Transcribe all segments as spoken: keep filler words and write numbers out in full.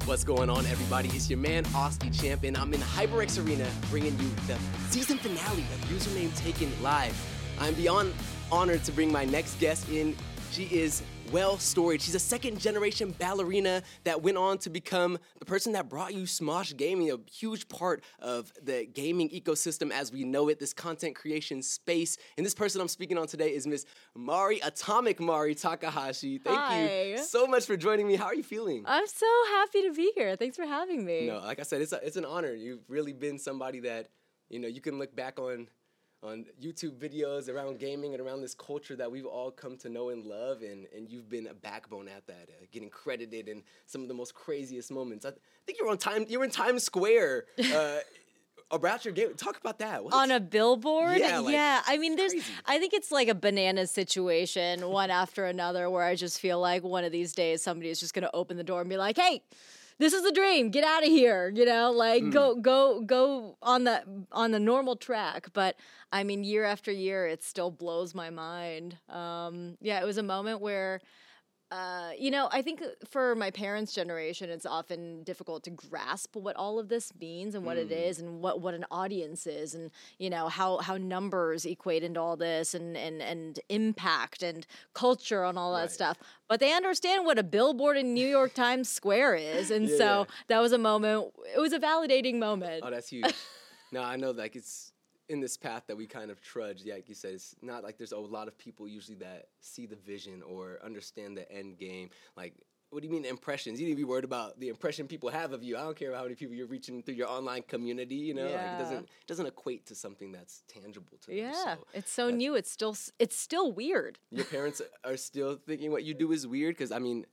What's going on, everybody? It's your man, Austin Champ, and I'm in HyperX Arena bringing you the season finale of Username Taken Live. I'm beyond honored to bring my next guest in. She is well-storied. She's a second-generation ballerina that went on to become the person that brought you Smosh Gaming, a huge part of the gaming ecosystem as we know it, this content creation space. And this person I'm speaking on today is Miss Mari, Atomic Mari Takahashi. Thank Hi. you so much for joining me. How are you feeling? I'm so happy to be here. Thanks for having me. No, like I said, it's a, it's an honor. You've really been somebody that, you know, you can look back on on YouTube videos around gaming and around this culture that we've all come to know and love, and, and you've been a backbone at that, uh, getting credited in some of the most craziest moments. I, th- I think you were on time. You were in Times Square uh, about your game. Talk about that. What? On a billboard? Yeah, like, yeah. I mean, there's. crazy. I think it's like a banana situation, one after another, where I just feel like one of these days somebody is just going to open the door and be like, "Hey, this is a dream. Get out of here." You know, like mm. go, go, go on the on the normal track. But I mean, year after year, it still blows my mind. Um, yeah, it was a moment where, uh, you know, I think for my parents' generation, it's often difficult to grasp what all of this means and what mm. it is and what, what an audience is and, you know, how, how numbers equate into all this and, and, and impact and culture and all that right. stuff. But they understand what a billboard in New York Times Square is. And yeah, so yeah. that was a moment. It was a validating moment. Oh, that's huge. No, I know, like, it's in this path that we kind of trudge, yeah, like you said, it's not like there's a lot of people usually that see the vision or understand the end game. Like, what do you mean impressions? You need to be worried about the impression people have of you. I don't care about how many people you're reaching through your online community, you know? Yeah. Like, it doesn't it doesn't equate to something that's tangible to them. Yeah, So it's so new. It's still it's still weird. Your parents are still thinking what you do is weird? Because, I mean,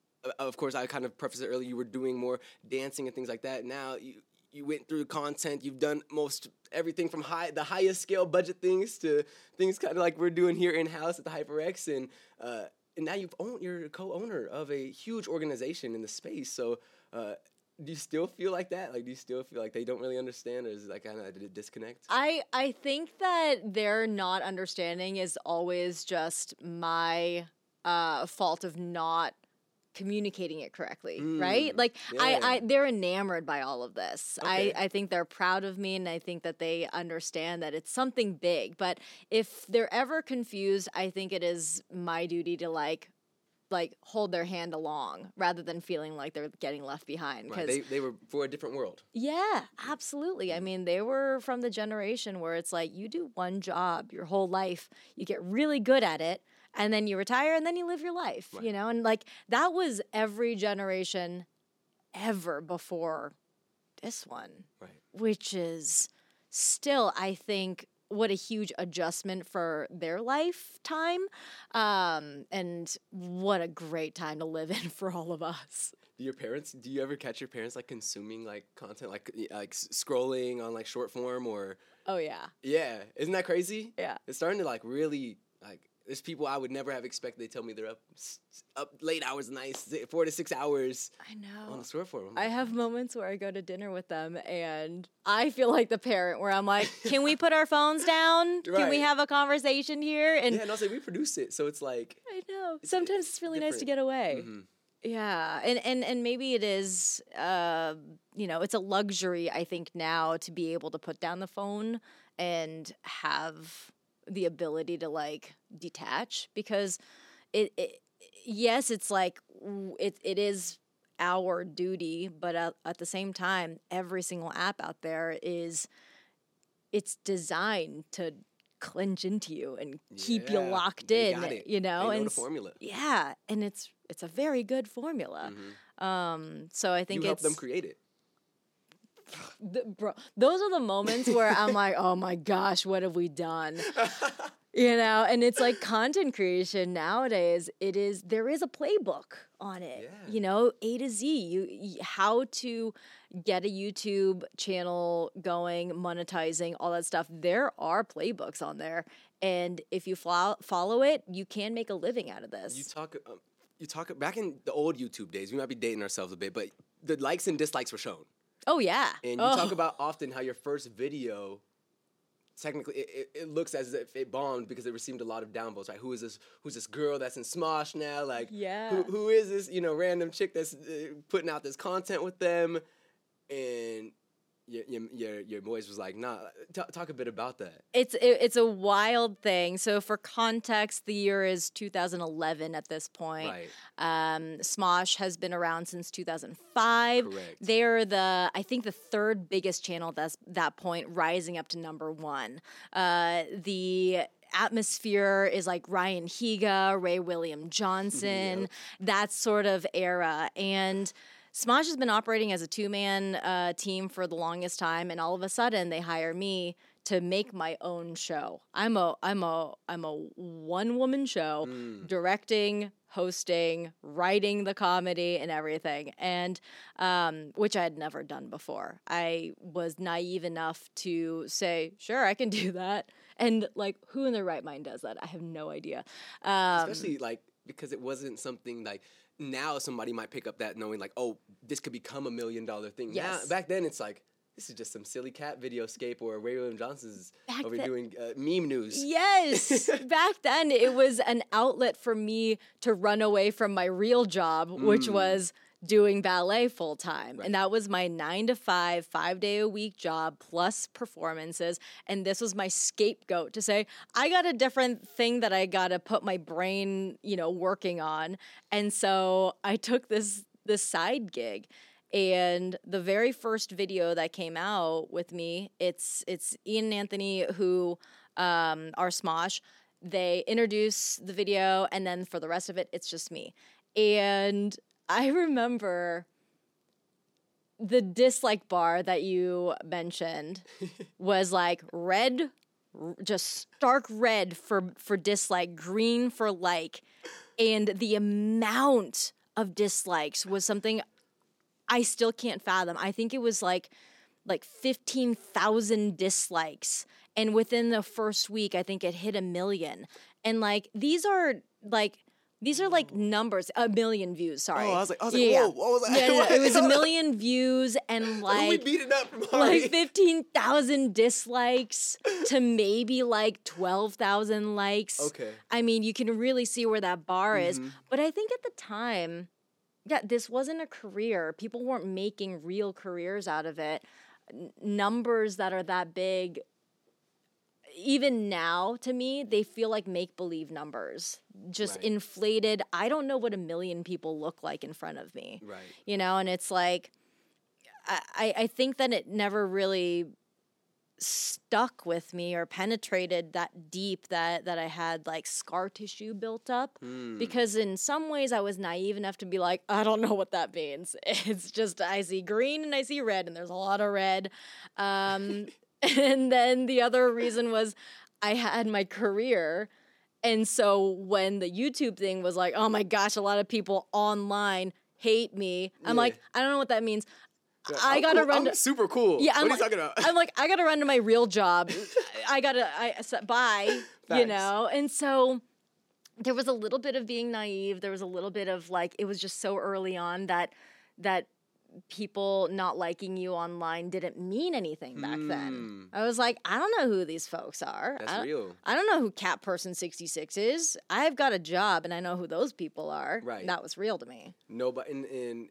of course, I kind of prefaced it earlier, you were doing more dancing and things like that. Now, you you went through content, you've done most everything from high the highest scale budget things to things kind of like we're doing here in-house at the HyperX, and uh, and now you've owned, you're a co-owner of a huge organization in the space. So uh, do you still feel like that? Like, do you still feel like they don't really understand, or is it like kind of a disconnect? I, I think that their not understanding is always just my uh, fault of not communicating it correctly, mm, right? Like yeah. I, I, they're enamored by all of this. Okay. I, I think they're proud of me, and I think that they understand that it's something big. But if they're ever confused, I think it is my duty to like, like hold their hand along rather than feeling like they're getting left behind. Right. They they were for a different world. Yeah, absolutely. I mean, they were from the generation where it's like you do one job your whole life, you get really good at it, and then you retire and then you live your life, right. you know? And like that was every generation ever before this one, right. which is still, I think, what a huge adjustment for their lifetime, um, and what a great time to live in for all of us. Do your parents, do you ever catch your parents like consuming like content, like like scrolling on like short form or? Oh yeah. Yeah, isn't that crazy? Yeah. It's starting to like really like. There's people I would never have expected. They tell me they're up up late hours nights, four to six hours. I know. On the short form. I have moments where I go to dinner with them and I feel like the parent where I'm like, can we put our phones down? Right. Can we have a conversation here? And yeah, and also we produce it, so it's like. I know. It's, Sometimes it's really different. Nice to get away. Mm-hmm. Yeah, and, and and maybe it is, uh, you know, it's a luxury, I think, now to be able to put down the phone and have the ability to like detach, because it, it yes, it's like it it is our duty, but at, at the same time, every single app out there is it's designed to clinch into you and keep yeah, you locked they in, got it. you know, they know and the formula. Yeah, and it's it's a very good formula. Mm-hmm. Um, so I think you it's help them create it. The, bro, those are the moments where I'm like, oh my gosh, what have we done? You know, and it's like content creation nowadays. It is there is a playbook on it. Yeah. You know, A to Z. You, you how to get a YouTube channel going, monetizing, all that stuff. There are playbooks on there, and if you fo- follow it, you can make a living out of this. You talk. Um, you talk back in the old YouTube days. We might be dating ourselves a bit, but the likes and dislikes were shown. Oh yeah. And you oh. talk about often how your first video technically it, it, it looks as if it bombed because it received a lot of downvotes, right? Who is this? Who's this girl that's in Smosh now? Like, Yeah. who who is this? You know, random chick that's uh, putting out this content with them, and your your your, your boys was like, nah. T- talk a bit about that. It's it, it's a wild thing. So for context, the year is two thousand eleven at this point. Right. Um, Smosh has been around since two thousand five. Correct. They're the I think the third biggest channel at that's, that point, rising up to number one. Uh, the atmosphere is like Ryan Higa, Ray William Johnson, Yep. that sort of era. And Smosh has been operating as a two-man uh, team for the longest time, and all of a sudden they hire me to make my own show. I'm a I'm a I'm a one-woman show, Mm. directing, hosting, writing the comedy, and everything, and um, which I had never done before. I was naive enough to say, "Sure, I can do that," and like, who in their right mind does that? I have no idea. Um, Especially like because it wasn't something like. Now somebody might pick up that knowing like, oh, this could become a million dollar thing. Yes. Now, back then it's like, this is just some silly cat video scape or Ray William Johnson's Back over then- doing uh, meme news. Yes. Back then, it was an outlet for me to run away from my real job, which Mm. was doing ballet full time. Right. And that was my nine to five, five day a week job plus performances. And this was my scapegoat to say, I got a different thing that I got to put my brain, you know, working on. And so I took this, this side gig. And the very first video that came out with me, it's it's Ian and Anthony who um, are Smosh. They introduce the video, and then for the rest of it, it's just me. And I remember the dislike bar that you mentioned was like red, r- just stark red for for dislike, green for like, and the amount of dislikes was something I still can't fathom. I think it was like like fifteen thousand dislikes, and within the first week I think it hit a million. And like these are like these are like numbers, a million views, sorry. Oh, I was like, I was like, Yeah. whoa, what was that? Yeah, no, it was a million views and Who we like beating up from Harvey? like fifteen thousand dislikes to maybe like twelve thousand likes. Okay. I mean, you can really see where that bar is. Mhm. But I think at the time, yeah, this wasn't a career. People weren't making real careers out of it. N- numbers that are that big, even now, to me, they feel like make-believe numbers. Just Right. inflated. I don't know what a million people look like in front of me. Right. You know, and it's like, I, I I think that it never really stuck with me or penetrated that deep that that I had like scar tissue built up. Mm. Because in some ways I was naive enough to be like, I don't know what that means. It's just I see green and I see red and there's a lot of red. Um, and then the other reason was I had my career. And so when the YouTube thing was like, oh my gosh, a lot of people online hate me. I'm Yeah. like, I don't know what that means. Yeah, I I'm gotta cool. run I'm to- super cool. Yeah, what I'm are like, you talking about? I'm like, I gotta run to my real job. I gotta, I s- bye, you Facts. know. And so there was a little bit of being naive. There was a little bit of like, it was just so early on that that people not liking you online didn't mean anything back then. Mm. I was like, I don't know who these folks are. That's I, don't- real. I don't know who Cat Person sixty-six is. I've got a job and I know who those people are. Right. That was real to me. No, but and, and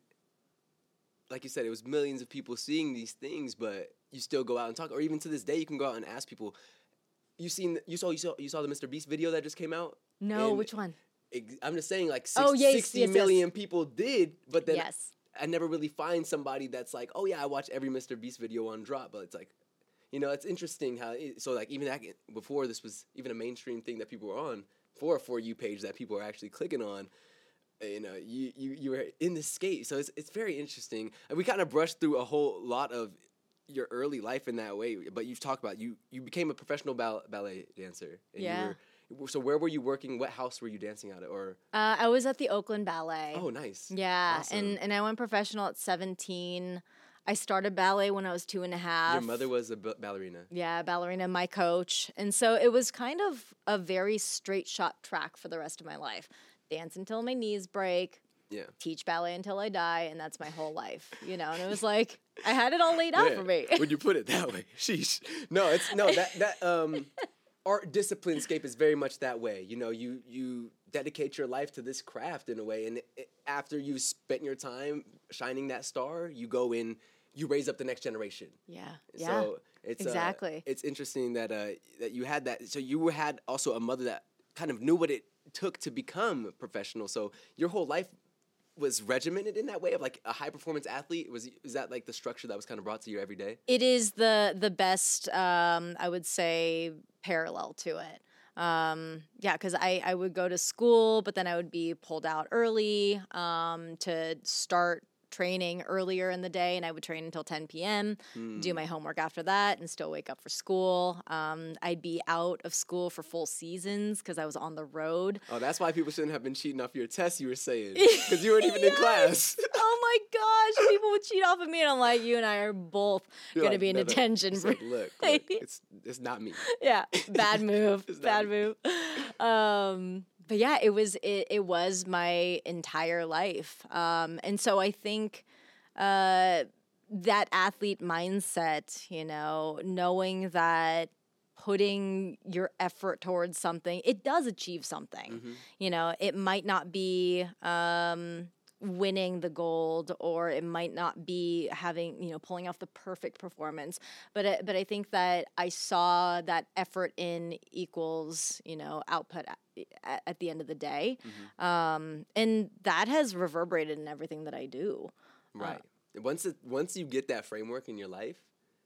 like you said, it was millions of people seeing these things, but you still go out and talk, or even to this day, you can go out and ask people. You seen you saw you saw you saw the Mister Beast video that just came out? No, And which one? ex- I'm just saying, like six, Oh, yes, sixty yes, yes. million people did, but then Yes. I never really find somebody that's like, oh yeah, I watch every Mister Beast video on drop, but it's like, you know, it's interesting how it, so like even that, before this was even a mainstream thing that people were on for a For You page that people are actually clicking on. You know, you, you, you were in the skate, so it's it's very interesting. And we kind of brushed through a whole lot of your early life in that way, but you've talked about you you became a professional ball, ballet dancer. And Yeah. You were, so where were you working? What house were you dancing out of? Or Uh, I was at the Oakland Ballet. oh, nice. Yeah, Awesome. and and I went professional at seventeen. I started ballet when I was two and a half. Your mother was a b- ballerina. Yeah, ballerina, my coach. And so it was kind of a very straight shot track for the rest of my life. Dance until my knees break, Yeah. teach ballet until I die, and that's my whole life, you know? And it was like, I had it all laid out Yeah, for me. when you put it that way. Sheesh. No, it's, no, that, that, um, art discipline scape is very much that way. You know, you, you dedicate your life to this craft in a way, and it, after you spent your time shining that star, you go in, you raise up the next generation. Yeah, so yeah, it's, exactly. Uh, it's interesting that, uh, that you had that. So you had also a mother that kind of knew what it took to become professional. So your whole life was regimented in that way of like a high performance athlete. Was is that like the structure that was kind of brought to you every day? It is the the best, um, I would say, parallel to it. Um, yeah, because I, I would go to school, but then I would be pulled out early um, to start training earlier in the day, and I would train until ten p.m., mm. do my homework after that, and still wake up for school. Um, I'd be out of school for full seasons because I was on the road. Oh, that's why people shouldn't have been cheating off your tests, you were saying, because you weren't even yes. in class. Oh my gosh, people would cheat off of me, and I'm like, you and I are both going like, to be in no, detention. No. Like, look, look, it's, it's not me. Yeah, bad move, bad move. Um, But yeah, it was it, it was my entire life. Um, and so I think uh, that athlete mindset, you know, knowing that putting your effort towards something, it does achieve something. Mm-hmm. You know, it might not be um, winning the gold, or it might not be having, you know, pulling off the perfect performance. But uh, but I think that I saw that effort in equals, you know, output at, at the end of the day. Mm-hmm. Um, and that has reverberated in everything that I do. Right. Uh, once it, once you get that framework in your life,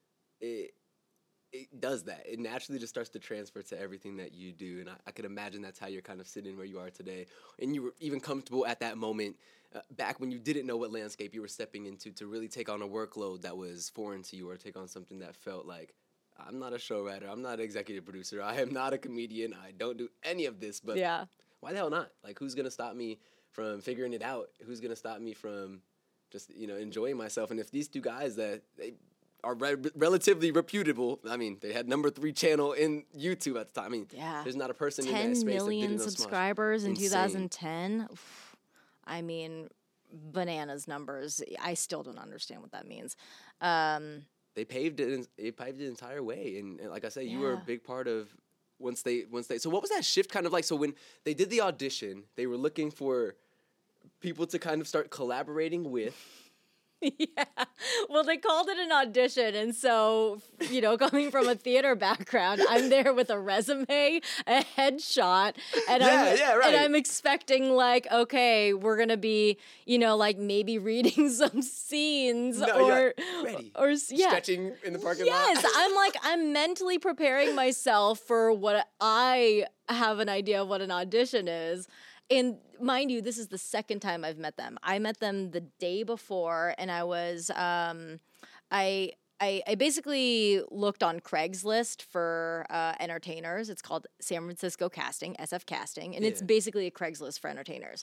it it does that. It naturally just starts to transfer to everything that you do. And I, I could imagine that's how you're kind of sitting where you are today. And you were even comfortable at that moment uh, back when you didn't know what landscape you were stepping into to really take on a workload that was foreign to you, or take on something that felt like, I'm not a show writer, I'm not an executive producer, I am not a comedian, I don't do any of this, but yeah. why the hell not? Like, who's going to stop me from figuring it out? Who's going to stop me from just, you know, enjoying myself? And if these two guys that they are re- relatively reputable, I mean, they had number three channel in YouTube at the time. I mean, yeah. there's not a person in that ten space million that didn't know subscribers in Insane. two thousand ten. Oof. I mean, bananas numbers. I still don't understand what that means. Um, they paved it. They paved the entire way, and, and like I said, yeah. you were a big part of once they once they. So what was that shift kind of like? So when they did the audition, they were looking for people to kind of start collaborating with. Yeah. Well, they called it an audition. And so, you know, coming from a theater background, I'm there with a resume, a headshot, and, yeah, I'm, yeah, right. and I'm expecting, like, okay, we're going to be, you know, like maybe reading some scenes no, or, ready. or, yeah. Stretching in the parking yes, lot. Yes. I'm like, I'm mentally preparing myself for what I have an idea of what an audition is. And mind you, this is the second time I've met them. I met them the day before, and I was, um, I, I, I basically looked on Craigslist for uh, entertainers. It's called San Francisco Casting, S F Casting, and yeah. it's basically a Craigslist for entertainers.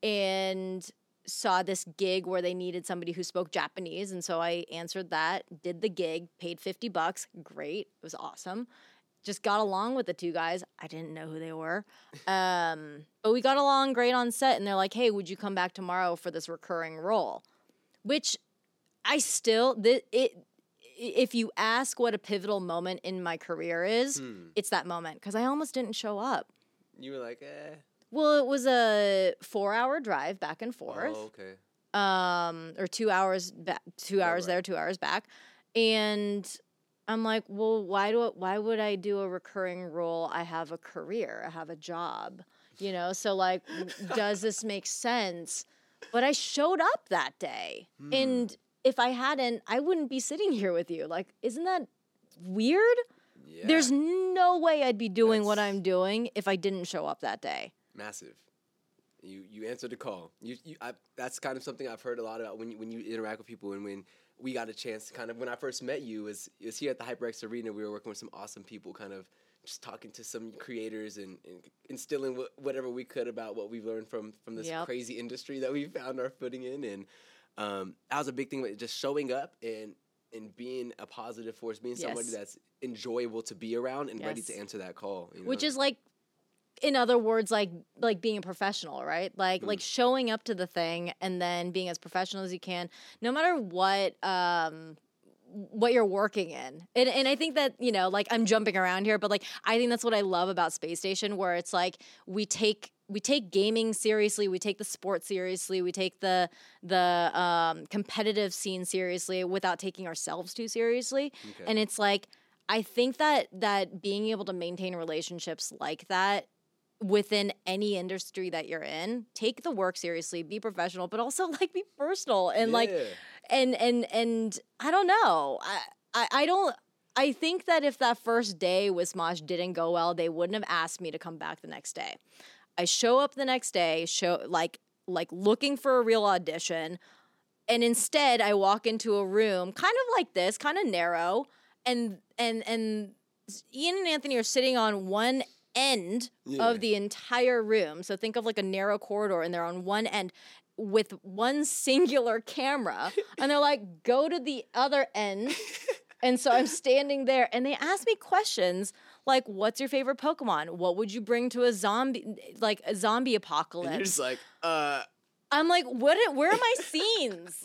And saw this gig where they needed somebody who spoke Japanese, and so I answered that, did the gig, paid fifty bucks. Great, it was awesome. Just got along with the two guys. I didn't know who they were. Um, but we got along great on set, and they're like, hey, would you come back tomorrow for this recurring role? Which I still, th- it, if you ask what a pivotal moment in my career is, hmm. it's that moment, because I almost didn't show up. You were like, eh. Well, it was a four-hour drive back and forth. Oh, okay. Um, or two hours, ba- two hours oh, right. there, two hours back. And I'm like, well, why do it, why would I do a recurring role? I have a career, I have a job, you know. So like, does this make sense? But I showed up that day, hmm. and if I hadn't, I wouldn't be sitting here with you. Like, isn't that weird? Yeah. There's no way I'd be doing That's what I'm doing if I didn't show up that day. Massive. You you answered the call. You you. I, that's kind of something I've heard a lot about when you, when you interact with people, and when we got a chance to kind of, when I first met you, was it was here at the HyperX Arena. We were working with some awesome people, kind of just talking to some creators and, and instilling w- whatever we could about what we've learned from from this yep. crazy industry that we found our footing in. And um, that was a big thing, with just showing up and and being a positive force, being somebody yes. that's enjoyable to be around and yes. ready to answer that call. You know? Which is like in other words, like like being a professional, right? Like mm. like showing up to the thing and then being as professional as you can, no matter what um what you're working in. And and I think that, you know, like I'm jumping around here, but like I think that's what I love about Space Station, where it's like we take we take gaming seriously, we take the sport seriously, we take the the um competitive scene seriously without taking ourselves too seriously. Okay. And it's like I think that that being able to maintain relationships like that within any industry that you're in, take the work seriously, be professional, but also like be personal and yeah. like, and, and, and I don't know. I, I, I don't, I think that if that first day with Smosh didn't go well, they wouldn't have asked me to come back the next day. I show up the next day, show like, like looking for a real audition. And instead I walk into a room kind of like this, kind of narrow, and, and, and Ian and Anthony are sitting on one end yeah. of the entire room. So think of like a narrow corridor, and they're on one end with one singular camera. And they're like, go to the other end. And so I'm standing there, and they ask me questions like, what's your favorite Pokemon? What would you bring to a zombie, like a zombie apocalypse? And you're just like, uh. I'm like, what? Where are my scenes?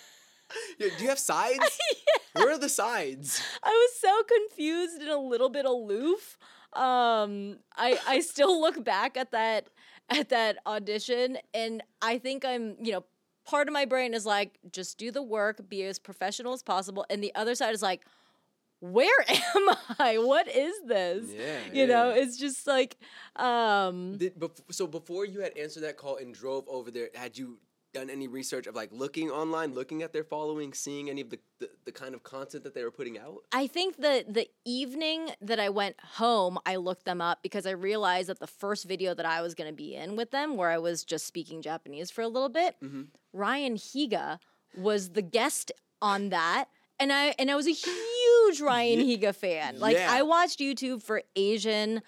Do you have sides? Yeah. Where are the sides? I was so confused and a little bit aloof. Um, I I still look back at that at that audition, and I think I'm, you know, part of my brain is like, just do the work, be as professional as possible, and the other side is like, where am I? What is this? Yeah, you yeah. know, it's just like, um. Did, bef- so before you had answered that call and drove over there, had you done any research of like looking online, looking at their following, seeing any of the, the, the kind of content that they were putting out? I think that the evening that I went home, I looked them up because I realized that the first video that I was going to be in with them, where I was just speaking Japanese for a little bit, mm-hmm. Ryan Higa was the guest on that. And I and I was a huge Ryan Higa fan. Like yeah. I watched YouTube for Asian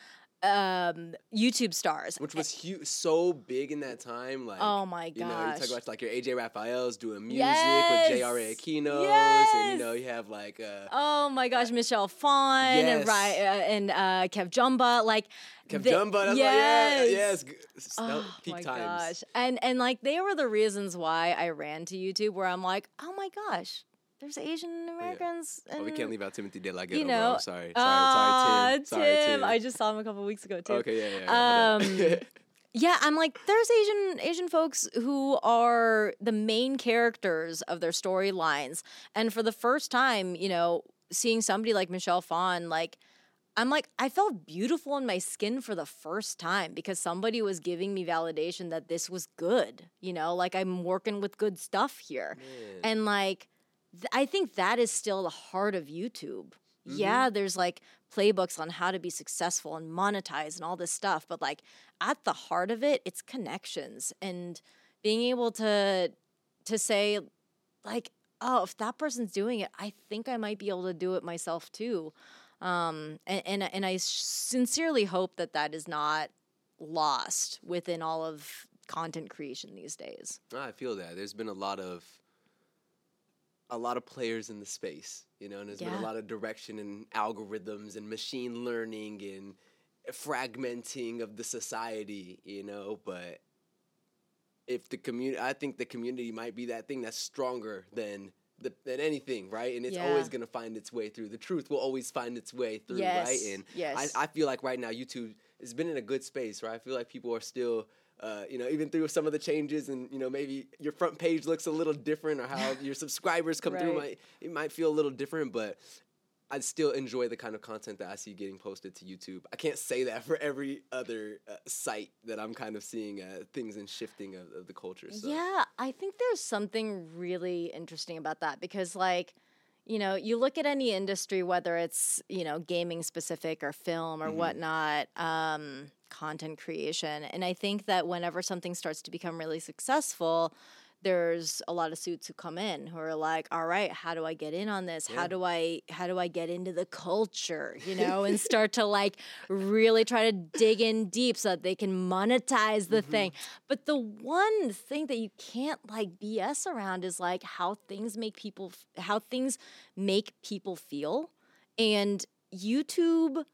um YouTube stars, which was huge, so big in that time. Like, oh my gosh, you know, you talk about like your A J Raphael's doing music yes. with J R A Aquino, yes. and you know you have like uh, oh my gosh, uh, Michelle Phan yes. and Ry- uh, and uh, Kev Jumba, like Kev the, Jumba, that's yes, like, yeah, yes, oh peak my times. Gosh, and and like they were the reasons why I ran to YouTube, where I'm like, oh my gosh. There's Asian Americans. Oh, yeah. Oh, we can't leave out Timothy De La Ghetto, you know, bro. Sorry. Sorry. Sorry, Tim. Uh, Sorry, Tim. Tim. I just saw him a couple weeks ago, too. Okay, yeah, yeah. yeah. Um, yeah, I'm like, there's Asian Asian folks who are the main characters of their storylines. And for the first time, you know, seeing somebody like Michelle Phan, like, I'm like, I felt beautiful in my skin for the first time because somebody was giving me validation that this was good. You know, like I'm working with good stuff here. Man. And like, I think that is still the heart of YouTube. Mm-hmm. Yeah, there's like playbooks on how to be successful and monetize and all this stuff, but like at the heart of it, it's connections and being able to to say like, oh, if that person's doing it, I think I might be able to do it myself too. Um, and, and and I sincerely hope that that is not lost within all of content creation these days. I feel that there's been a lot of a lot of players in the space, you know, and there's yeah. been a lot of direction and algorithms and machine learning and fragmenting of the society, you know, but if the community, I think the community might be that thing that's stronger than the, than anything, right? And it's yeah. always going to find its way through. The truth will always find its way through, yes. right? And yes. I, I feel like right now YouTube has been in a good space, right? I feel like people are still... Uh, you know, even through some of the changes and, you know, maybe your front page looks a little different or how your subscribers come right. through, might, it might feel a little different, but I still enjoy the kind of content that I see getting posted to YouTube. I can't say that for every other uh, site that I'm kind of seeing uh, things and shifting of, of the culture. So. Yeah, I think there's something really interesting about that because, like, you know, you look at any industry, whether it's, you know, gaming specific or film or mm-hmm. whatnot, um, content creation. And I think that whenever something starts to become really successful, there's a lot of suits who come in who are like, all right, how do I get in on this? Yeah. How do I how do I get into the culture, you know, and start to like really try to dig in deep so that they can monetize the mm-hmm. thing. But the one thing that you can't like B S around is like how things make people how things make people feel. And YouTube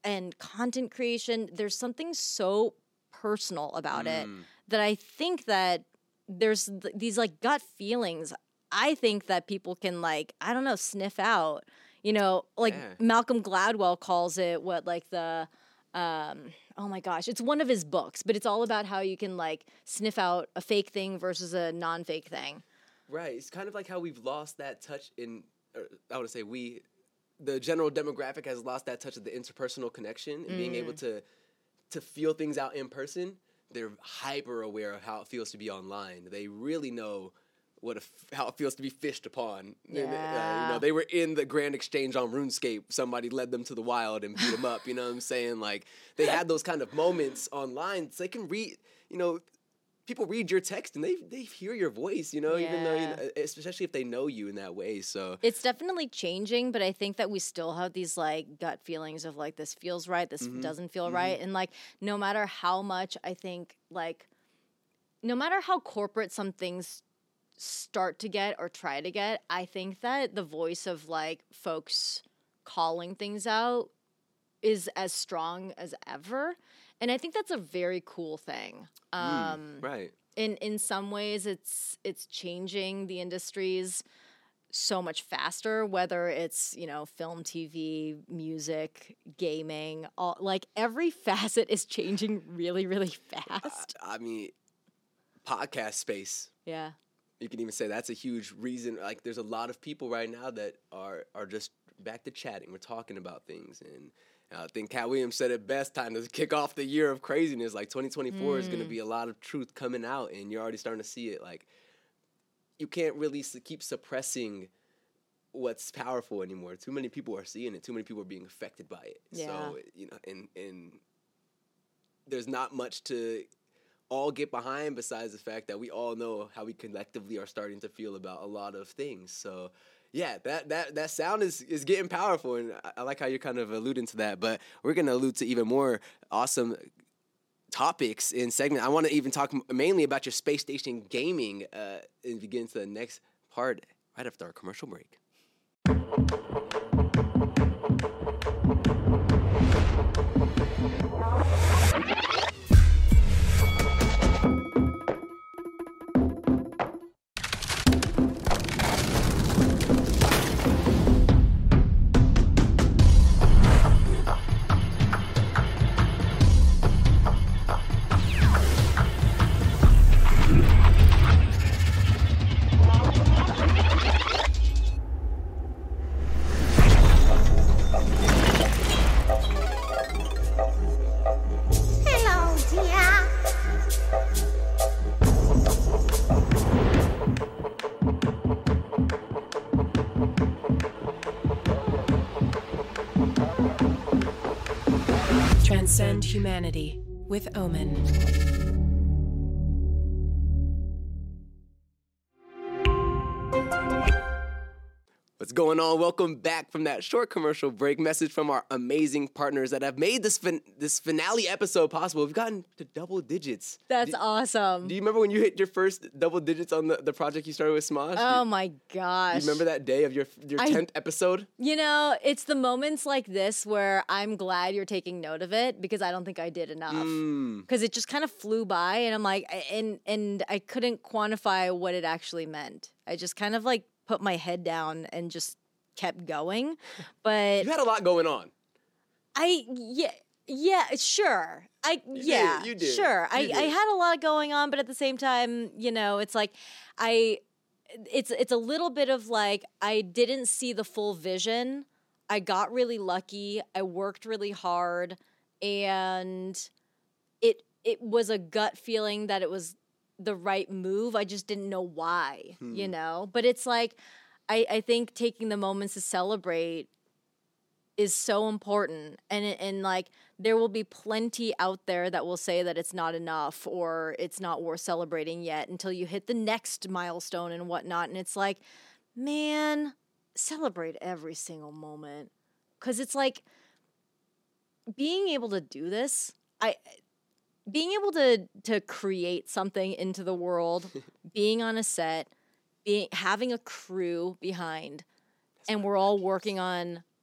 and content creation, there's something so personal about mm. it that I think that there's th- these like gut feelings. I think that people can like, I don't know, sniff out, you know, like yeah. Malcolm Gladwell calls it what, like the, um, oh my gosh, it's one of his books, but it's all about how you can like sniff out a fake thing versus a non-fake thing. Right. It's kind of like how we've lost that touch in, or I would say we, the general demographic has lost that touch of the interpersonal connection and mm. being able to to feel things out in person. They're hyper aware of how it feels to be online. They really know what a, how it feels to be fished upon. Yeah. And, uh, you know, they were in the Grand Exchange on RuneScape. Somebody led them to the wild and beat them up. You know what I'm saying? Like, they had those kind of moments online. So they can read, you know, people read your text and they they hear your voice, you know, yeah. even though, you know, especially if they know you in that way. So it's definitely changing, but I think that we still have these like gut feelings of like, this feels right, this mm-hmm. doesn't feel mm-hmm. right. And like, no matter how much I think like, no matter how corporate some things start to get or try to get, I think that the voice of like folks calling things out is as strong as ever. And I think that's a very cool thing. Um, mm, right. In in some ways, it's it's changing the industries so much faster. Whether it's, you know, film, T V, music, gaming, all like every facet is changing really, really fast. Uh, I mean, podcast space. Yeah. You can even say that's a huge reason. Like, there's a lot of people right now that are are just back to chatting. We're talking about things and. I think Cat Williams said it best, time to kick off the year of craziness. Like, twenty twenty-four mm. is going to be a lot of truth coming out, and you're already starting to see it. Like, you can't really su- keep suppressing what's powerful anymore. Too many people are seeing it. Too many people are being affected by it. Yeah. So, you know, and, and there's not much to all get behind besides the fact that we all know how we collectively are starting to feel about a lot of things. So, yeah, that, that, that sound is, is getting powerful, and I, I like how you're kind of alluding to that, but we're going to allude to even more awesome topics in segment. I want to even talk mainly about your space station gaming uh, and begin to the next part right after our commercial break. Transcend humanity with Omen. What's going on? Welcome back from that short commercial break. Message from our amazing partners that have made this fin- this finale episode possible. We've gotten to double digits. That's do, awesome. Do you remember when you hit your first double digits on the, the project you started with Smosh? Oh do, my gosh. Do you remember that day of your your I, tenth episode? You know, it's the moments like this where I'm glad you're taking note of it, because I don't think I did enough. Because mm. it just kind of flew by, and I'm like, and and I couldn't quantify what it actually meant. I just kind of like put my head down and just kept going. But you had a lot going on. I yeah yeah sure I you yeah did, you did. sure you I did. I had a lot going on, but at the same time, you know, it's like I it's it's a little bit of like I didn't see the full vision. I got really lucky. I worked really hard, and it it was a gut feeling that it was the right move. I just didn't know why, hmm. you know? But it's like, I, I think taking the moments to celebrate is so important. And, and like, there will be plenty out there that will say that it's not enough or it's not worth celebrating yet until you hit the next milestone and whatnot. And it's like, man, celebrate every single moment. Because it's like, being able to do this, I... Being able to to create something into the world, being on a set, being having a crew behind, That's and we're all working on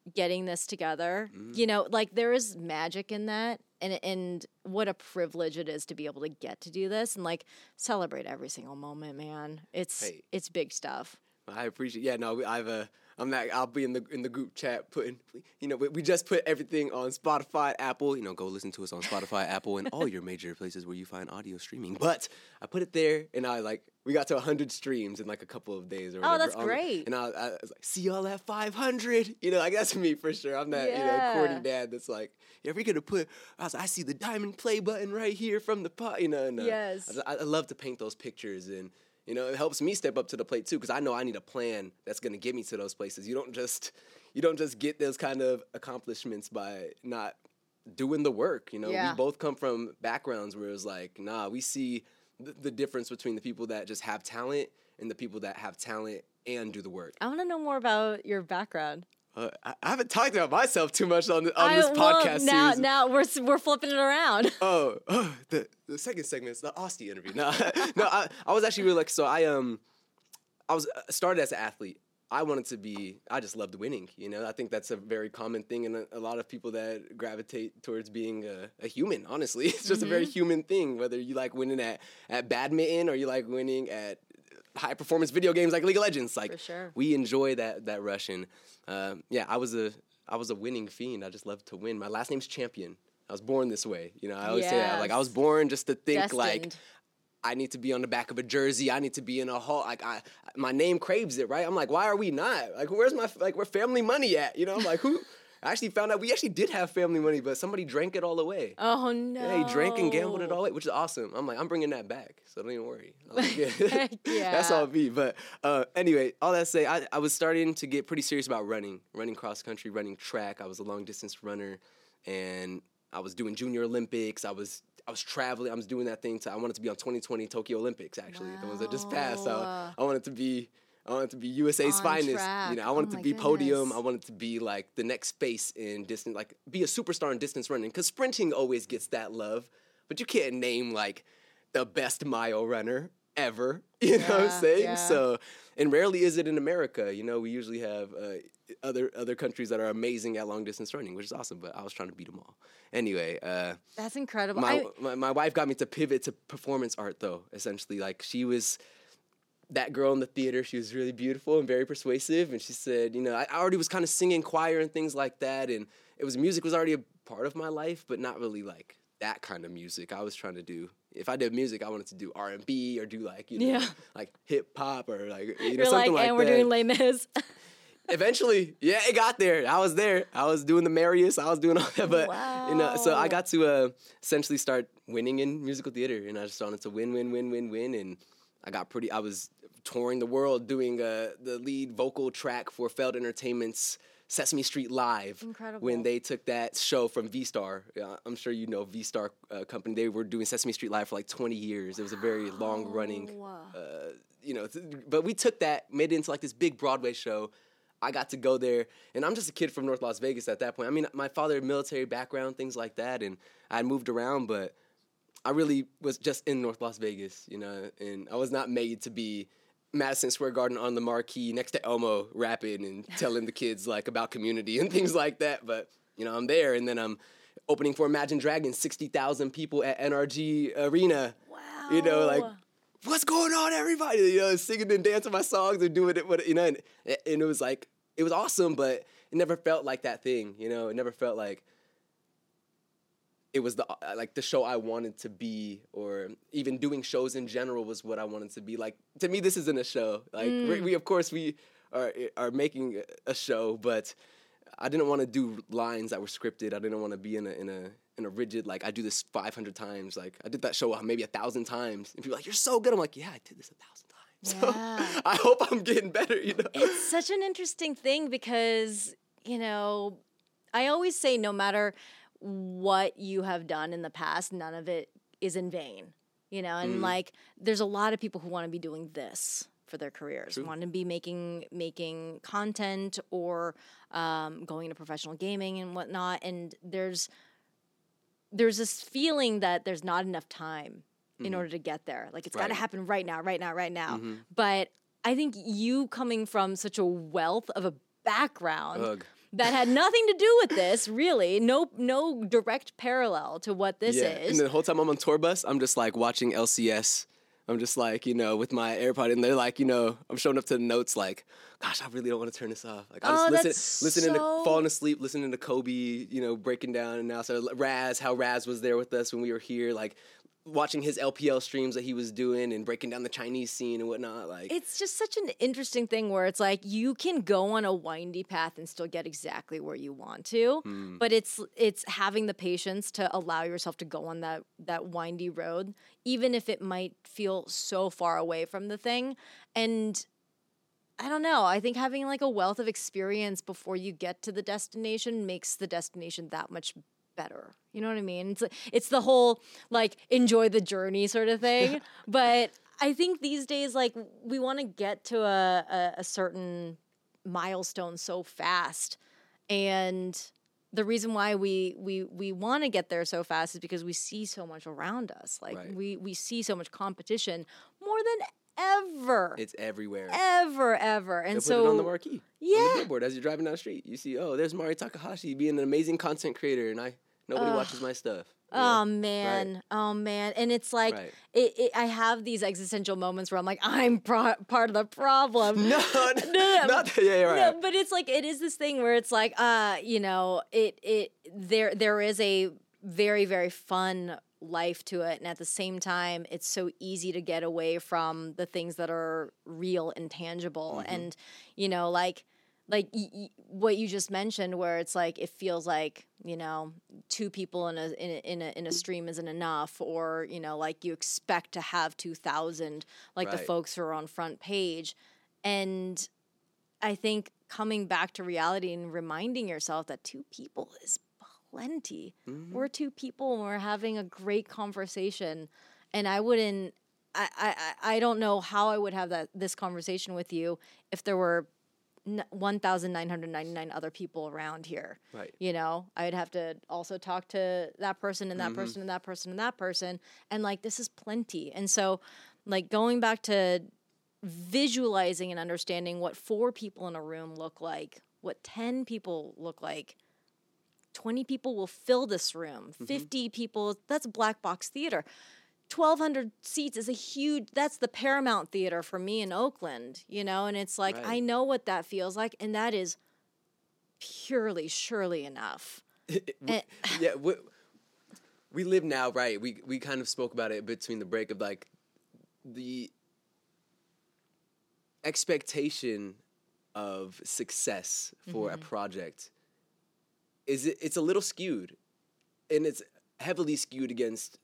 getting this together. Mm. You know, like there is magic in that, and and what a privilege it is to be able to get to do this and like celebrate every single moment, man. It's Hey. it's big stuff. I appreciate. Yeah, no, we- I've uh, I'm not. I'll be in the in the group chat putting. You know, we, we just put everything on Spotify, Apple. You know, go listen to us on Spotify, Apple, and all your major places where you find audio streaming. But I put it there, and I like we got to one hundred streams in like a couple of days or whatever. Oh, that's on- great. And I, I was like, see y'all at five hundred. You know, like that's me for sure. I'm that you know Yeah. corny dad that's like, yeah, we're gonna put. I was like, I see the diamond play button right here from the pot. You know, and uh, Yes. I, I love to paint those pictures and. You know, it helps me step up to the plate too, because I know I need a plan that's gonna get me to those places. You don't just, you don't just get those kind of accomplishments by not doing the work. You know, Yeah. we both come from backgrounds where it's like, nah, we see th- the difference between the people that just have talent and the people that have talent and do the work. I want to know more about your background. Uh, I, I haven't talked about myself too much on, the, on I, this well, podcast now, series. now we're s- we're flipping it around. Oh, oh, the the second segment is the Austie interview. No, no, I, I was actually really like so. I um, I was uh, started as an athlete. I wanted to be. I just loved winning. You know, I think that's a very common thing, and a, a lot of people that gravitate towards being a, a human. Honestly, it's just a very human thing. Whether you like winning at at badminton or you like winning at high performance video games like League of Legends, like For sure. we enjoy that that rush. And um, yeah, I was a I was a winning fiend. I just loved to win. My last name's Champion. I was born this way. You know, I always say that. Like I was Yes. born just to think like Destined. I need to be on the back of a jersey. I need to be in a hall. Like I, my name craves it, right? I'm like, why are we not? Like, where's my like where family money at? You know, I'm like, who? I actually found out we actually did have family money, but somebody drank it all away. Oh no! Yeah, he drank and gambled it all away, which is awesome. I'm like, I'm bringing that back, so don't even worry. I'm like, yeah. Heck yeah. That's all me. But uh, anyway, all that to say, I, I was starting to get pretty serious about running, running cross country, running track. I was a long distance runner, and I was doing Junior Olympics. I was I was traveling. I was doing that thing. To, I wanted to be on twenty twenty Tokyo Olympics, actually, the ones that just passed. So Wow. I wanted to be. I wanted to be U S A's On finest. track. You know, I wanted Oh to my be podium. goodness. I wanted to be like the next face in distance, like be a superstar in distance running. Because sprinting always gets that love, but you can't name like the best mile runner ever. You know what I'm Yeah, saying? yeah. So, and rarely is it in America. You know, we usually have uh, other other countries that are amazing at long distance running, which is awesome. But I was trying to beat them all. Anyway, uh, That's incredible. my, I, my my wife got me to pivot to performance art, though. Essentially, like she was that girl in the theater. She was really beautiful and very persuasive. And she said, you know, I I already was kind of singing choir and things like that, and it was music was already a part of my life, but not really like that kind of music. I was trying to do. If I did music, I wanted to do R and B or do like you know Yeah. like hip hop or like you know you're something like, like, and we're that. doing Les Mis. Eventually, yeah, it got there. I was there. I was doing the Marius. I was doing all that, but you know, so I Wow. got to uh, essentially start winning in musical theater, and I just wanted to win, win, win, win, win, and I got pretty. I was touring the world doing uh, the lead vocal track for Feld Entertainment's Sesame Street Live. Incredible. When they took that show from V-Star. Uh, I'm sure you know V-Star uh, company. They were doing Sesame Street Live for like twenty years. It was a very long running. Wow. Uh, you know, th- but we took that, made it into like this big Broadway show. I got to go there, and I'm just a kid from North Las Vegas at that point. I mean, my father had military background, things like that, and I had moved around, but I really was just in North Las Vegas, you know, and I was not made to be Madison Square Garden on the marquee next to Elmo rapping and telling the kids like about community and things like that. But, you know, I'm there, and then I'm opening for Imagine Dragons, sixty thousand people at N R G Arena. Wow. You know, like, what's going on, everybody? You know, singing and dancing my songs and doing it, with, you know, and, and it was like, it was awesome, but it never felt like that thing, you know? It never felt like it was the uh, like the show I wanted to be, or even doing shows in general was what I wanted to be. Like, to me, this isn't a show. Like, we, we, of course, we are are making a show, but I didn't want to do lines that were scripted. I didn't want to be in a in a in a rigid, like, I do this five hundred times. Like, I did that show maybe a thousand times. And people are like, you're so good. I'm like, yeah, I did this a thousand times. So Yeah. I hope I'm getting better, you know? It's such an interesting thing because, you know, I always say no matter what you have done in the past, none of it is in vain, you know? And like, there's a lot of people who want to be doing this for their careers, True. want to be making making content or um, going into professional gaming and whatnot. And there's there's this feeling that there's not enough time in order to get there. Like, it's got to Right. happen right now, right now, right now. But I think you coming from such a wealth of a background Ugh. that had nothing to do with this, really. No no direct parallel to what this yeah. is. And the whole time I'm on tour bus, I'm just like watching L C S. I'm just like, you know, with my AirPod, and they're like, you know, I'm showing up to the notes like, gosh, I really don't want to turn this off. Like, I Oh, just that's listen, listening so- to, falling asleep, listening to Kobe, you know, breaking down, and now so Raz, how Raz was there with us when we were here, like, watching his L P L streams that he was doing and breaking down the Chinese scene and whatnot. Like, It's just such an interesting thing where it's like you can go on a windy path and still get exactly where you want to, Mm. but it's it's having the patience to allow yourself to go on that that windy road, even if it might feel so far away from the thing. And I don't know. I think having like a wealth of experience before you get to the destination makes the destination that much better. You know what I mean? It's it's the whole like enjoy the journey sort of thing. But I think these days, like we want to get to a, a, a certain milestone so fast, and the reason why we we we want to get there so fast is because we see so much around us. Like Right. we we see so much competition more than ever, it's everywhere. ever, ever. And They put so it on the marquee. On Yeah. the billboard as you're driving down the street. You see, oh, there's Mari Takahashi being an amazing content creator, and I nobody watches my stuff. you know? Oh man, oh man, and it's like Right. it, it, I have these existential moments where I'm like, I'm pro- part of the problem. No, no, no, not that, yeah, yeah, right. no, but it's like it is this thing where it's like, uh, you know, it it there there is a very very fun life to it, and at the same time, it's so easy to get away from the things that are real and tangible, Mm-hmm. and you know, like. Like y- y- what you just mentioned, where it's like it feels like you know two people in a in a, in a in a stream isn't enough, or you know like you expect to have two thousand, like the Right. folks who are on front page, and I think coming back to reality and reminding yourself that two people is plenty. Mm-hmm. We're two people and we're having a great conversation, and I wouldn't. I, I, I I don't know how I would have that this conversation with you if there were one thousand nine hundred ninety-nine other people around here. Right. You know, I'd have to also talk to that person and that person and that person and that person. And like, this is plenty. And so, like, going back to visualizing and understanding what four people in a room look like, what ten people look like, twenty people will fill this room, fifty people, that's black box theater. twelve hundred seats is a huge, that's the Paramount Theater for me in Oakland, you know? And it's like, Right. I know what that feels like, and that is purely, surely enough. We- yeah, we, we live now, right? We we kind of spoke about it between the break of like the expectation of success for a project is it, it's a little skewed, and it's heavily skewed against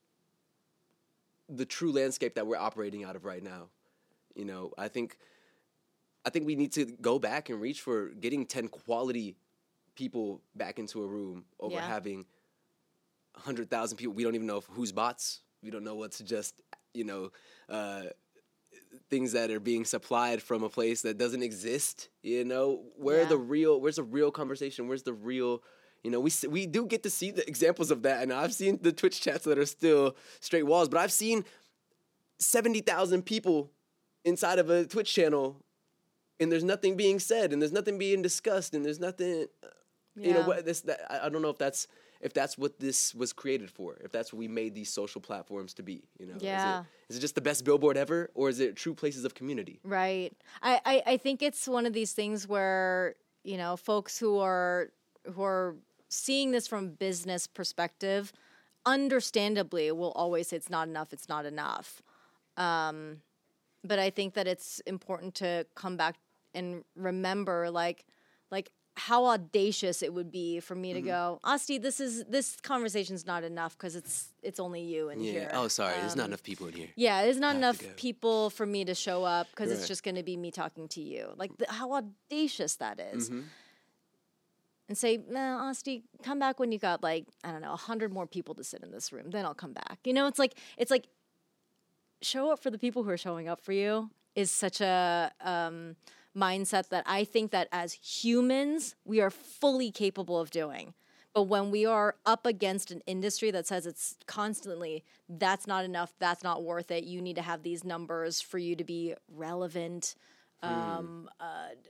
the true landscape that we're operating out of right now. You know, I think I think we need to go back and reach for getting ten quality people back into a room over Yeah. having one hundred thousand people. We don't even know if, who's bots. We don't know what's just, you know, uh, things that are being supplied from a place that doesn't exist. You know, where Yeah. the real, where's the real conversation? Where's the real, you know, we s- we do get to see the examples of that. And I've seen the Twitch chats that are still straight walls, but I've seen seventy thousand people inside of a Twitch channel, and there's nothing being said, and there's nothing being discussed, and there's nothing, uh, you know, Yeah. what this, that, I I don't know if that's, if that's what this was created for, if that's what we made these social platforms to be, you know? Yeah. Is it, is it just the best billboard ever, or is it true places of community? Right. I, I, I think it's one of these things where, you know, folks who are who are seeing this from business perspective, understandably will always say it's not enough, it's not enough. Um, but I think that it's important to come back and remember like like how audacious it would be for me to go, Asti, this is this conversation's not enough because it's it's only you in Yeah. here. Oh, sorry. There's not Um, enough people in here. Yeah, there's not have to enough go. people for me to show up because it's Right. just going to be me talking to you. Like the, how audacious that is. Mm-hmm. And say, nah, Asti, come back when you got like I don't know a hundred more people to sit in this room. Then I'll come back. You know, it's like it's like show up for the people who are showing up for you is such a um, mindset that I think that as humans we are fully capable of doing. But when we are up against an industry that says it's constantly, that's not enough, that's not worth it, you need to have these numbers for you to be relevant, um, uh,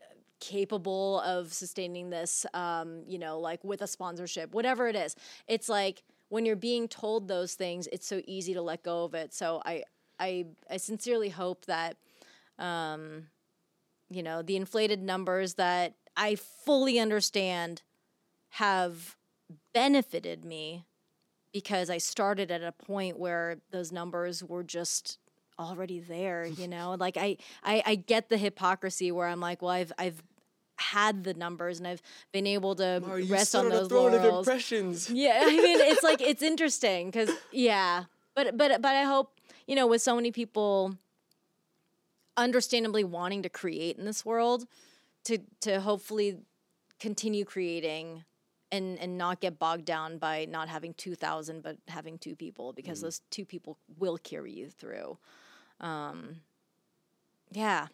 capable of sustaining this, um, you know, like with a sponsorship, whatever it is. It's like when you're being told those things, it's so easy to let go of it. So I, I, I sincerely hope that, um, you know, the inflated numbers that I fully understand have benefited me because I started at a point where those numbers were just already there, you know? Like I, I, I get the hypocrisy where I'm like, well, I've I've had the numbers and I've been able to Mari, you rest stood on on a those throne of laurels. impressions. Yeah, I mean, it's like it's interesting because yeah, but but but I hope, you know, with so many people understandably wanting to create in this world, to to hopefully continue creating and and not get bogged down by not having two thousand but having two people, because mm-hmm. those two people will carry you through. Um, yeah.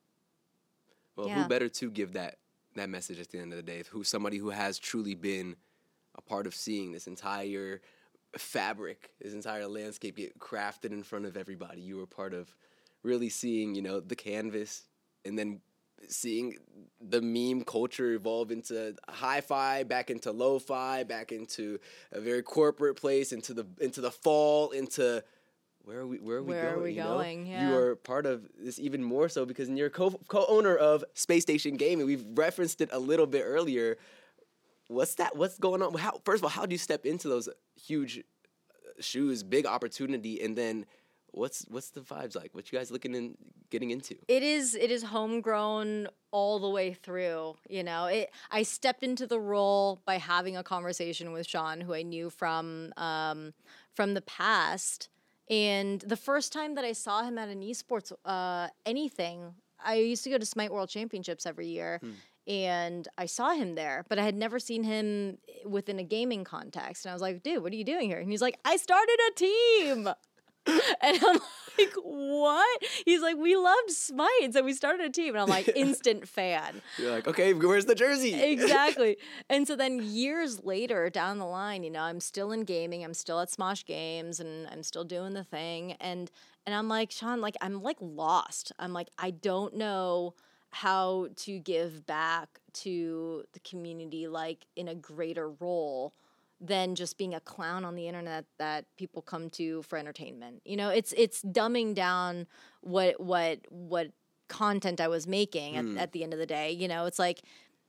Well, yeah. who better to give that that message at the end of the day? Who's somebody who has truly been a part of seeing this entire fabric, this entire landscape get crafted in front of everybody. You were part of really seeing, you know, the canvas, and then seeing the meme culture evolve into hi-fi, back into lo-fi, back into a very corporate place, into the into the fall, into where are we where are we where going? Are we you going? know? Yeah. You are part of this even more so because you're co co-owner of Space Station Gaming. We've referenced it a little bit earlier. What's that? What's going on? How, first of all, how do you step into those huge shoes, big opportunity, and then what's what's the vibes like? What you guys looking in getting into? It is it is homegrown all the way through. You know, it. I stepped into the role by having a conversation with Sean, who I knew from um, from the past, and the first time that I saw him at an esports uh, anything, I used to go to Smite World Championships every year. Hmm. And I saw him there, but I had never seen him within a gaming context. And I was like, dude, what are you doing here? And he's like, I started a team. And I'm like, what? He's like, we loved Smite, so we started a team. And I'm like, instant fan. You're like, okay, where's the jersey? Exactly. And so then years later down the line, you know, I'm still in gaming. I'm still at Smosh Games, and I'm still doing the thing. And and I'm like, Sean, like, I'm like lost. I'm like, I don't know how to give back to the community, like in a greater role than just being a clown on the internet that people come to for entertainment. You know, it's it's dumbing down what what what content I was making at, mm. at the end of the day. You know, it's like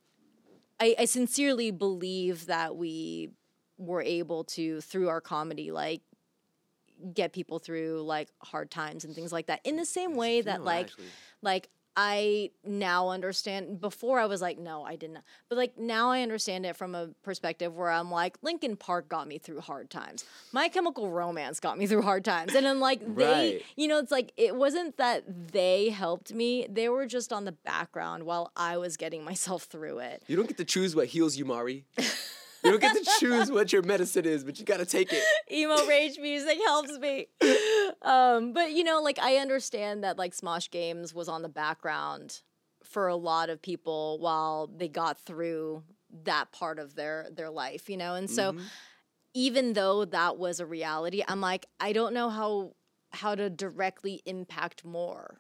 I, I sincerely believe that we were able to, through our comedy, like get people through like hard times and things like that. In the same way that like actually. like I now understand. Before I was like, no, I didn't. But like now I understand it from a perspective where I'm like, Linkin Park got me through hard times. My Chemical Romance got me through hard times. And then like they, right. you know, it's like, it wasn't that they helped me. They were just on the background while I was getting myself through it. You don't get to choose what heals you, Mari. You don't get to choose what your medicine is, but you got to take it. Emo rage music helps me. Um, but, you know, like, I understand that, like, Smosh Games was on the background for a lot of people while they got through that part of their, their life, you know? And so mm-hmm. even though that was a reality, I'm like, I don't know how how to directly impact more.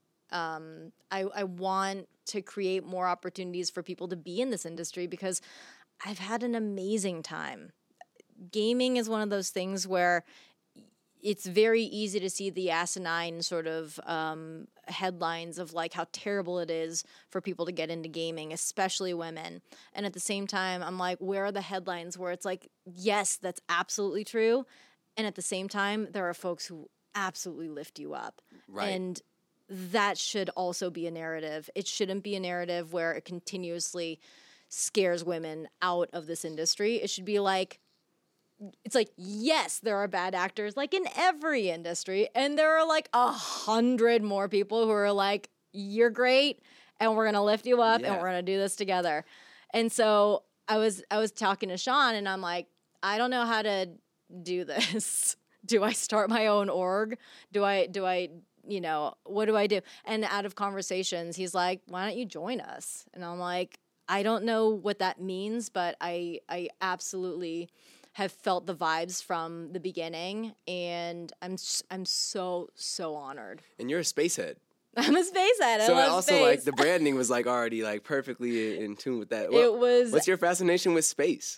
Um, I, I want to create more opportunities for people to be in this industry because I've had an amazing time. Gaming is one of those things where it's very easy to see the asinine sort of um, headlines of like how terrible it is for people to get into gaming, especially women. And at the same time, I'm like, where are the headlines where it's like, yes, that's absolutely true. And at the same time, there are folks who absolutely lift you up. Right. And that should also be a narrative. It shouldn't be a narrative where it continuously scares women out of this industry. It should be like, it's like, yes, there are bad actors like in every industry, and there are like a hundred more people who are like, you're great and we're gonna lift you up yeah. and we're gonna do this together. And so I was I was talking to Sean, and I'm like, I don't know how to do this. Do I start my own org? Do I do I you know, what do I do? And out of conversations, he's like, why don't you join us? And I'm like, I don't know what that means, but I I absolutely have felt the vibes from the beginning, and I'm I'm so so honored. And you're a space head. I'm a space head. I So love also space. like the branding was like already like perfectly in, in tune with that. What- It was- What's your fascination with space?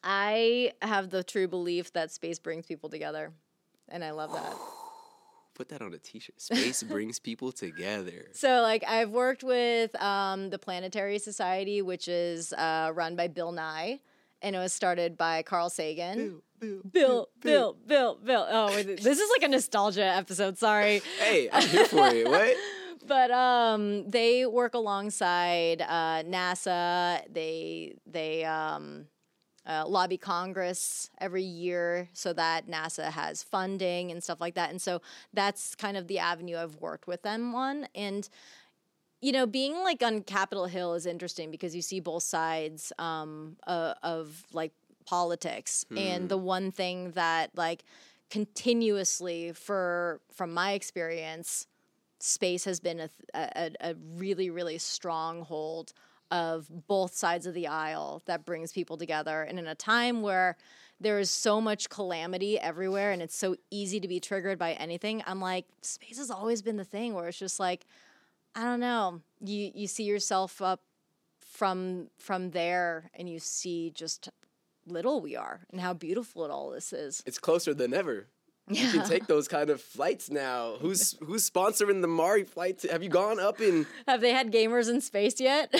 I have the true belief that space brings people together, and I love that. Put that on a t-shirt. Space brings people together. So, like, I've worked with um, the Planetary Society, which is uh, run by Bill Nye, and it was started by Carl Sagan. Bill, Bill, Bill, Bill, Bill. Oh, wait, this is like a nostalgia episode. Sorry. Hey, I'm here for it. What? But um, they work alongside uh, NASA. They they um, uh, lobby Congress every year so that NASA has funding and stuff like that. And so that's kind of the avenue I've worked with them on. And you know, being like on Capitol Hill is interesting because you see both sides um, uh, of like politics. Hmm. And the one thing that like continuously for from my experience, space has been a, a, a really, really strong hold of both sides of the aisle that brings people together. And in a time where there is so much calamity everywhere and it's so easy to be triggered by anything, I'm like, space has always been the thing where it's just like, I don't know, you, you see yourself up from from there and you see just little we are and how beautiful it all this is. It's closer than ever. You can take those kind of flights now. Who's who's sponsoring the Mari flight? Have you gone up in? Have they had gamers in space yet?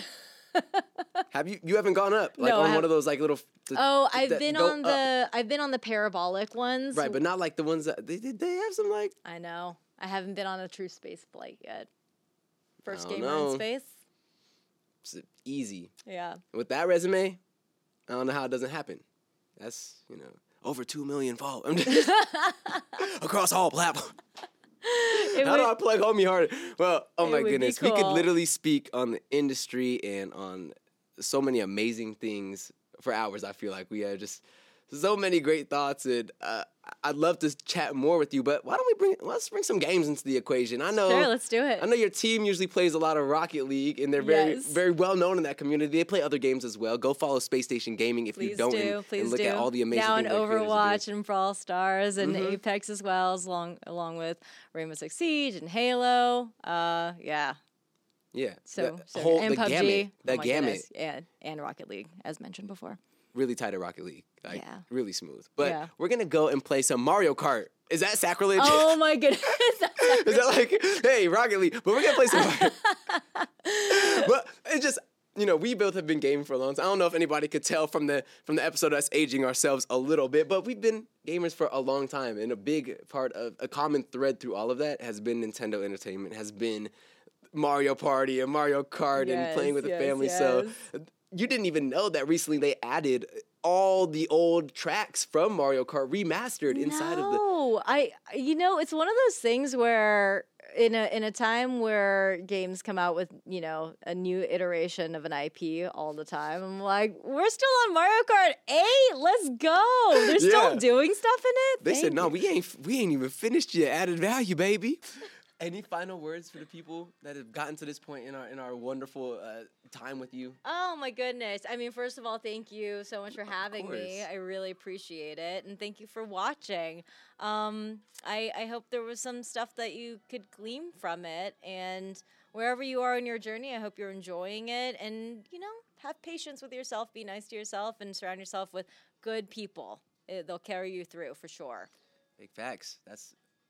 Have you? You haven't gone up like No, I on one have- of those like little. The, Oh, I've that been go on up. the I've been on the parabolic ones. Right, but not like the ones that they did. They have some like. I know. I haven't been on a true space flight yet. First I don't gamer know. in space. It's easy. Yeah. With that resume, I don't know how it doesn't happen. That's you know over two million followers across all platforms. It How do would- I plug Homie harder? Well, oh It my would be goodness, we could cool. literally speak on the industry and on so many amazing things for hours. I feel like we have just so many great thoughts, and uh, I'd love to chat more with you. But why don't we bring let's bring some games into the equation? I know, Sure, let's do it. I know your team usually plays a lot of Rocket League, and they're very Yes. very well known in that community. They play other games as well. Go follow Space Station Gaming if Please you don't, do. and, Please and look do. at all the amazing now in things that creators are doing. Overwatch and Brawl Stars and Mhm. Apex as well, as long along with Rainbow Six Siege and Halo. Uh, yeah. Yeah, So, the so whole and the P U B G. gamut, the oh my gamut. goodness. and and Rocket League, as mentioned before. Really tight at Rocket League. Like, Yeah. really smooth. But Yeah. we're going to go and play some Mario Kart. Is that sacrilege? Oh my goodness. Is that like, hey, Rocket League, but we're going to play some Mario. But it's just, you know, we both have been gaming for a long time. I don't know if anybody could tell from the from the episode of us aging ourselves a little bit, but we've been gamers for a long time. And a big part of, a common thread through all of that has been Nintendo Entertainment, has been Mario Party and Mario Kart and playing with Yes, the yes, family. So yes. you didn't even know that recently they added all the old tracks from Mario Kart remastered inside of the. No, I you know it's one of those things where in a in a time where games come out with you know a new iteration of an I P all the time, I'm like, we're still on Mario Kart eight. Let's go. They're still Yeah. doing stuff in it. They Thank said, no, you." we ain't we ain't even finished yet. Added value, baby. Any final words for the people that have gotten to this point in our in our wonderful uh, time with you? Oh my goodness. I mean, first of all, thank you so much for having me. course. I really appreciate it. And thank you for watching. Um, I, I hope there was some stuff that you could glean from it. And wherever you are in your journey, I hope you're enjoying it. And, you know, have patience with yourself, be nice to yourself, and surround yourself with good people. It, they'll carry you through for sure. Big facts. That's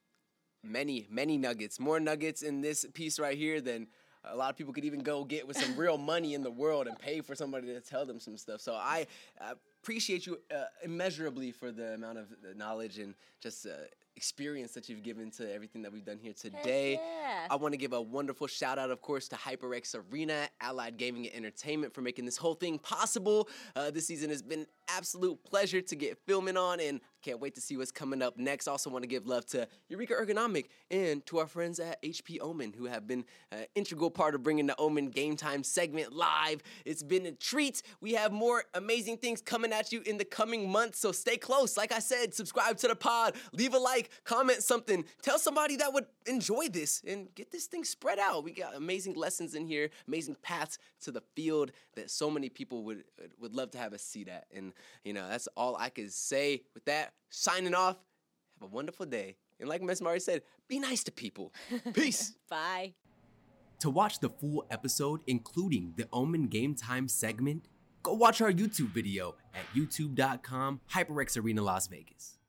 many, many nuggets. More nuggets in this piece right here than a lot of people could even go get with some real money in the world and pay for somebody to tell them some stuff. So I uh, appreciate you uh, immeasurably for the amount of uh, knowledge and just uh, experience that you've given to everything that we've done here today. yeah. I want to give a wonderful shout out, of course, to HyperX Arena, Allied Gaming and Entertainment for making this whole thing possible. Uh, this season has been absolute pleasure to get filming on, and can't wait to see what's coming up next. Also want to give love to Eureka Ergonomic and to our friends at H P Omen, who have been an integral part of bringing the Omen Game Time segment live. It's been a treat. We have more amazing things coming at you in the coming months, so stay close. Like I said, subscribe to the pod, leave a like, comment something, tell somebody that would enjoy this, and get this thing spread out. We got amazing lessons in here, amazing paths to the field that so many people would would love to have a seat at. And, you know, that's all I could say with that. Signing off. Have a wonderful day. And like Miss Mari said, be nice to people. Peace. Bye. To watch the full episode, including the Omen Game Time segment, go watch our YouTube video at youtube dot com HyperX Arena Las Vegas.